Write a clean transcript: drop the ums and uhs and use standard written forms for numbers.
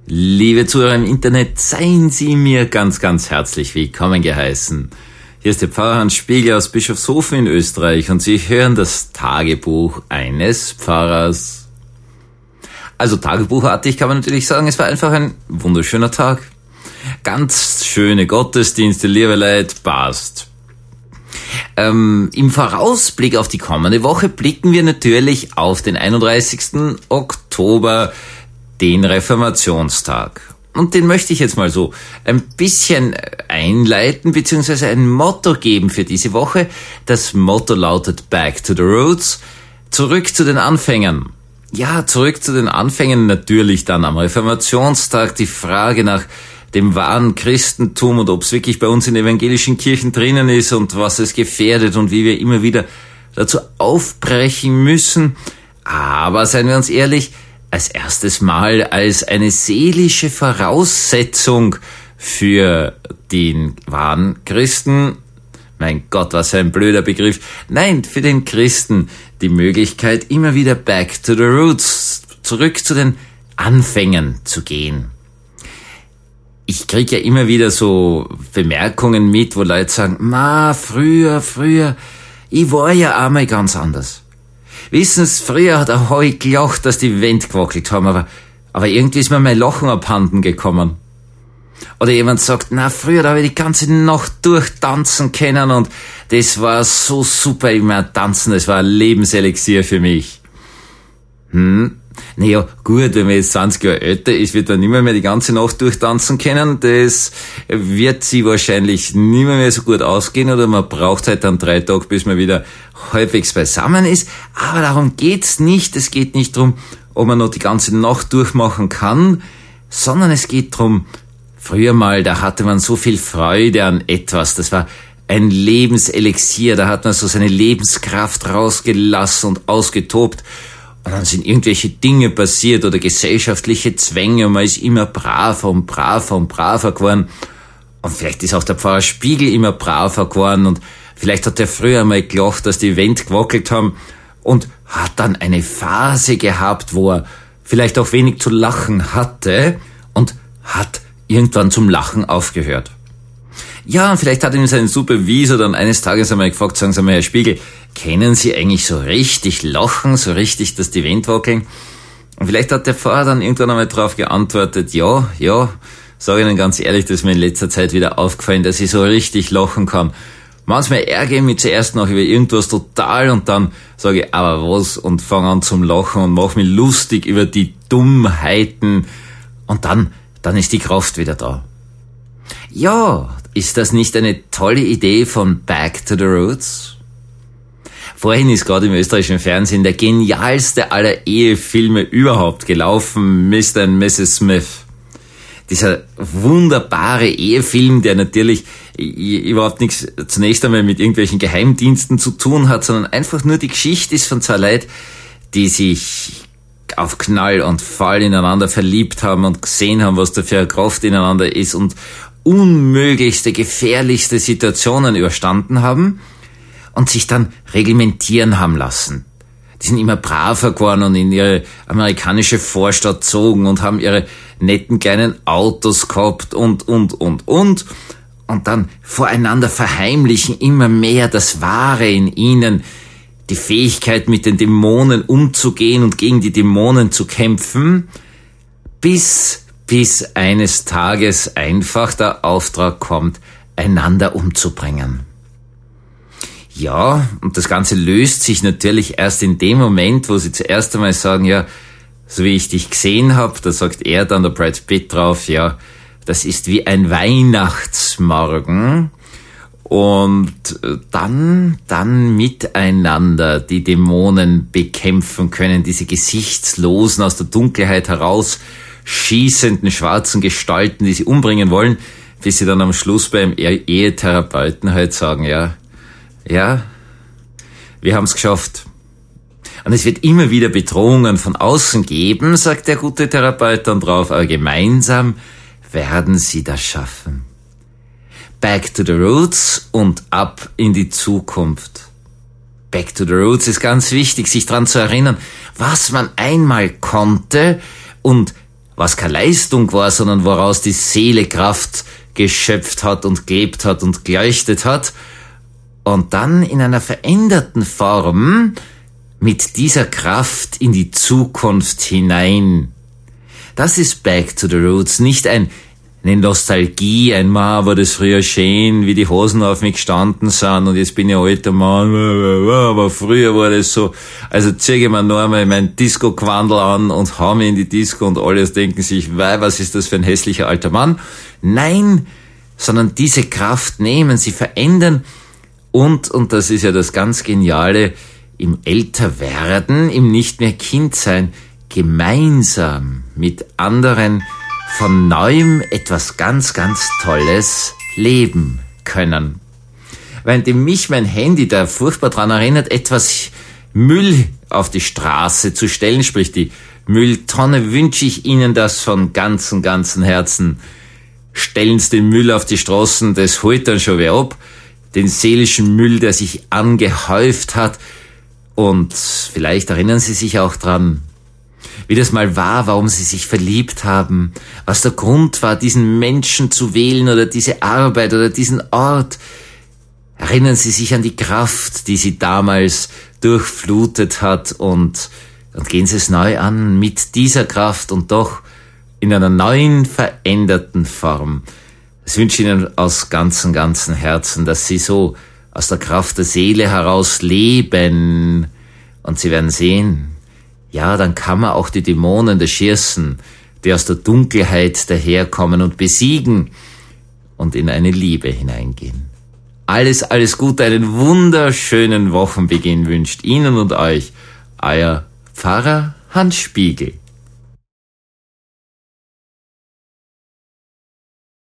Liebe Zuhörer im Internet, seien Sie mir ganz, ganz herzlich willkommen geheißen. Hier ist der Pfarrer Hans Spiegel aus Bischofshofen in Österreich und Sie hören das Tagebuch eines Pfarrers. Also tagebuchartig kann man natürlich sagen, es war einfach ein wunderschöner Tag. Ganz schöne Gottesdienste, liebe Leute, passt. Im Vorausblick auf die kommende Woche blicken wir natürlich auf den 31. Oktober, den Reformationstag. Und den möchte ich jetzt mal so ein bisschen einleiten, beziehungsweise ein Motto geben für diese Woche. Das Motto lautet Back to the Roots, zurück zu den Anfängen. Ja, zurück zu den Anfängen, natürlich dann am Reformationstag die Frage nach dem wahren Christentum und ob es wirklich bei uns in evangelischen Kirchen drinnen ist und was es gefährdet und wie wir immer wieder dazu aufbrechen müssen. Aber seien wir uns ehrlich, als erstes Mal als eine seelische Voraussetzung für den wahren Christen, mein Gott, was für ein blöder Begriff, nein, für den Christen die Möglichkeit, immer wieder back to the roots, zurück zu den Anfängen zu gehen. Ich krieg ja immer wieder so Bemerkungen mit, wo Leute sagen, früher, ich war ja einmal ganz anders. Wissen Sie, früher hat er heu gelacht, dass die Wände gewackelt haben, aber irgendwie ist mir mein Lachen abhanden gekommen. Oder jemand sagt, früher da habe ich die ganze Nacht durchtanzen können und das war so super, ich meine, tanzen, das war ein Lebenselixier für mich. Naja, gut, wenn man jetzt 20 Jahre älter ist, wird man nicht mehr die ganze Nacht durchtanzen können. Das wird sie wahrscheinlich nicht mehr so gut ausgehen oder man braucht halt dann 3 Tage, bis man wieder halbwegs beisammen ist. Aber darum geht's nicht. Es geht nicht darum, ob man noch die ganze Nacht durchmachen kann, sondern es geht darum, früher mal, da hatte man so viel Freude an etwas. Das war ein Lebenselixier. Da hat man so seine Lebenskraft rausgelassen und ausgetobt. Und dann sind irgendwelche Dinge passiert oder gesellschaftliche Zwänge und man ist immer braver und braver und braver geworden. Und vielleicht ist auch der Pfarrer Spiegel immer braver geworden und vielleicht hat er früher mal gelacht, dass die Wände gewackelt haben und hat dann eine Phase gehabt, wo er vielleicht auch wenig zu lachen hatte und hat irgendwann zum Lachen aufgehört. Ja, und vielleicht hat ihm sein Supervisor dann eines Tages einmal gefragt, sagen Sie mal, Herr Spiegel, können Sie eigentlich so richtig lachen, so richtig, dass die Wände wackeln? Und vielleicht hat der Pfarrer dann irgendwann einmal darauf geantwortet, ja, sage Ihnen ganz ehrlich, das ist mir in letzter Zeit wieder aufgefallen, dass ich so richtig lachen kann. Manchmal ärgere ich mich zuerst noch über irgendwas total und dann sage ich, aber was, und fange an zum Lachen und mache mich lustig über die Dummheiten und dann ist die Kraft wieder da. Ja, ist das nicht eine tolle Idee von Back to the Roots? Vorhin ist gerade im österreichischen Fernsehen der genialste aller Ehefilme überhaupt gelaufen, Mr. and Mrs. Smith. Dieser wunderbare Ehefilm, der natürlich überhaupt nichts zunächst einmal mit irgendwelchen Geheimdiensten zu tun hat, sondern einfach nur die Geschichte ist von 2 Leuten, die sich auf Knall und Fall ineinander verliebt haben und gesehen haben, was da für eine Kraft ineinander ist und unmöglichste, gefährlichste Situationen überstanden haben und sich dann reglementieren haben lassen. Die sind immer braver geworden und in ihre amerikanische Vorstadt zogen und haben ihre netten kleinen Autos gehabt und dann voreinander verheimlichen immer mehr das Wahre in ihnen, die Fähigkeit mit den Dämonen umzugehen und gegen die Dämonen zu kämpfen, bis eines Tages einfach der Auftrag kommt, einander umzubringen. Ja, und das Ganze löst sich natürlich erst in dem Moment, wo sie zuerst einmal sagen, ja, so wie ich dich gesehen habe, da sagt er dann, der Brad Pitt drauf, ja, das ist wie ein Weihnachtsmorgen. Und dann miteinander die Dämonen bekämpfen können, diese gesichtslosen, aus der Dunkelheit heraus schießenden schwarzen Gestalten, die sie umbringen wollen, bis sie dann am Schluss beim Ehetherapeuten halt sagen, ja, wir haben es geschafft. Und es wird immer wieder Bedrohungen von außen geben, sagt der gute Therapeut dann drauf, aber gemeinsam werden sie das schaffen. Back to the Roots und ab in die Zukunft. Back to the Roots ist ganz wichtig, sich daran zu erinnern, was man einmal konnte und was keine Leistung war, sondern woraus die Seele Kraft geschöpft hat und gelebt hat und geleuchtet hat. Und dann in einer veränderten Form mit dieser Kraft in die Zukunft hinein. Das ist Back to the Roots, nicht eine Nostalgie, war das früher schön, wie die Hosen auf mich gestanden sind und jetzt bin ich ein alter Mann, aber früher war das so, also ziehe ich mir noch einmal mein Disco-Quandel an und hau mich in die Disco und alles denken sich, was ist das für ein hässlicher alter Mann? Nein, sondern diese Kraft nehmen, sie verändern und das ist ja das ganz Geniale, im Älterwerden, im nicht mehr Kind sein, gemeinsam mit anderen von Neuem etwas ganz, ganz Tolles leben können. Während mich mein Handy da furchtbar dran erinnert, etwas Müll auf die Straße zu stellen, sprich die Mülltonne, wünsche ich Ihnen das von ganzem Herzen. Stellen Sie den Müll auf die Straßen, das holt dann schon wer ab. Den seelischen Müll, der sich angehäuft hat. Und vielleicht erinnern Sie sich auch dran, wie das mal war, warum Sie sich verliebt haben, was der Grund war, diesen Menschen zu wählen oder diese Arbeit oder diesen Ort. Erinnern Sie sich an die Kraft, die Sie damals durchflutet hat und gehen Sie es neu an mit dieser Kraft und doch in einer neuen, veränderten Form. Ich wünsche Ihnen aus ganzem Herzen, dass Sie so aus der Kraft der Seele heraus leben und Sie werden sehen, ja, dann kann man auch die Dämonen, der Schirsen, die aus der Dunkelheit daherkommen und besiegen und in eine Liebe hineingehen. Alles Gute, einen wunderschönen Wochenbeginn wünscht Ihnen und euch euer Pfarrer Hans Spiegel.